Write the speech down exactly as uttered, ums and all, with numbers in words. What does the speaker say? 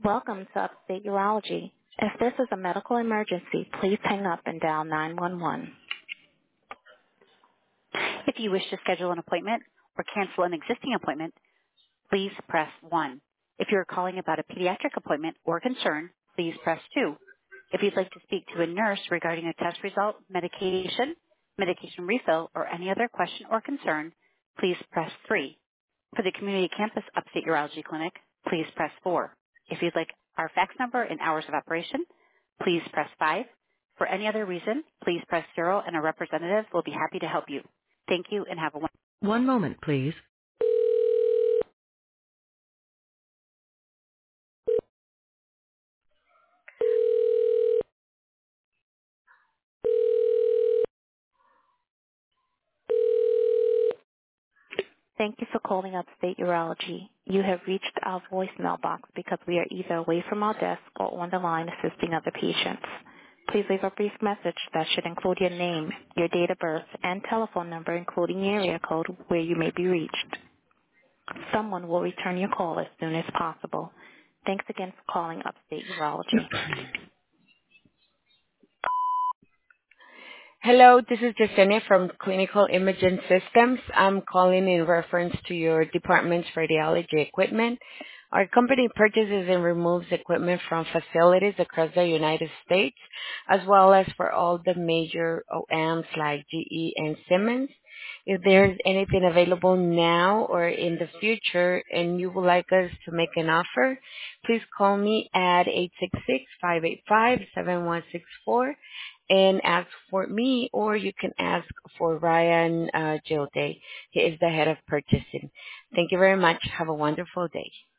Welcome to Upstate Urology. If this is a medical emergency, please hang up and dial nine one one. If you wish to schedule an appointment or cancel an existing appointment, please press one. If you are calling about a pediatric appointment or concern, please press two. If you'd like to speak to a nurse regarding a test result, medication, medication refill, or any other question or concern, please press three. For the Community Campus Upstate Urology Clinic, please press four. If you'd like our fax number and hours of operation, please press five. For any other reason, please press zero and a representative will be happy to help you. Thank you and have a wonderful day. One moment, please. Thank you for calling Upstate Urology. You have reached our voicemail box because we are either away from our desk or on the line assisting other patients. Please leave a brief message that should include your name, your date of birth, and telephone number, including the area code where you may be reached. Someone will return your call as soon as possible. Thanks again for calling Upstate Urology. Hello, this is Yesenia from Clinical Imaging Systems. I'm calling in reference to your department's radiology equipment. Our company purchases and removes equipment from facilities across the United States, as well as for all the major O E Ms like G E and Siemens. If there's anything available now or in the future and you would like us to make an offer, please call me at eight six six, five eight five, seven one six four and ask for me, or you can ask for Ryan uh, Gilday. He is the head of purchasing. Thank you very much. Have a wonderful day.